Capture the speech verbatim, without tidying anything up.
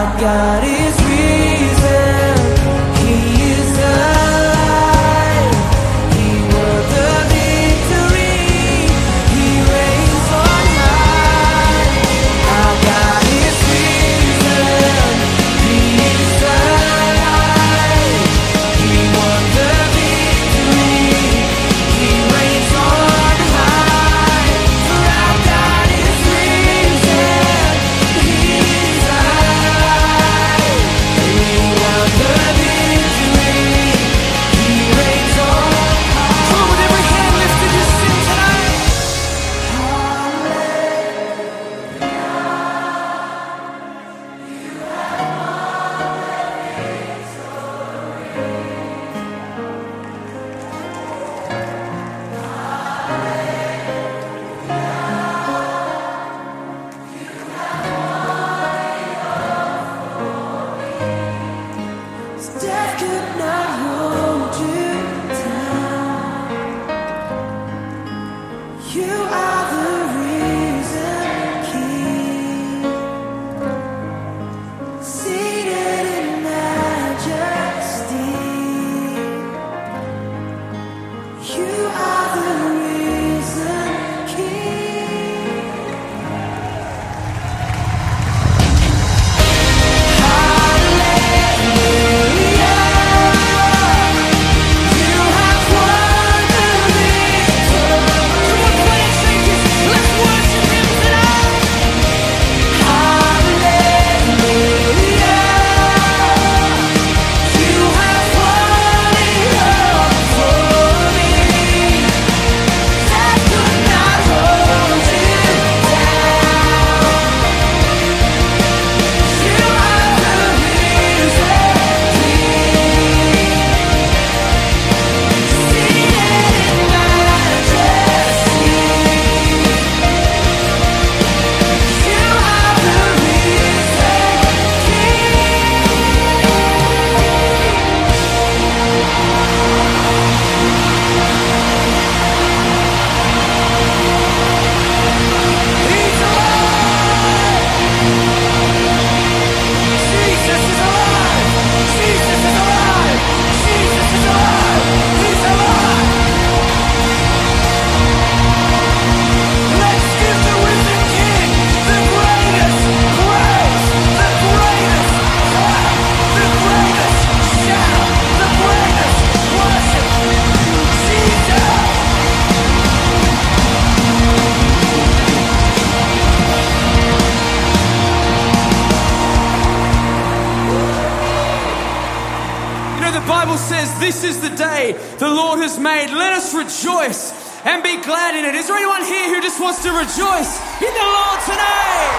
God is risen. He is alive. He won the victory. He reigns on high. Our God is risen. He is alive. He won the victory. He reigns on high. For our God is risen. He is alive. He won the victory. He reigns on high. Come on, with every hand lifted, just sing tonight. Death could not hold you down. You are the risen King, seated in majesty. You are the risen King. The Bible says this is the day the Lord has made. Let us rejoice and be glad in it. Is there anyone here who just wants to rejoice in the Lord tonight?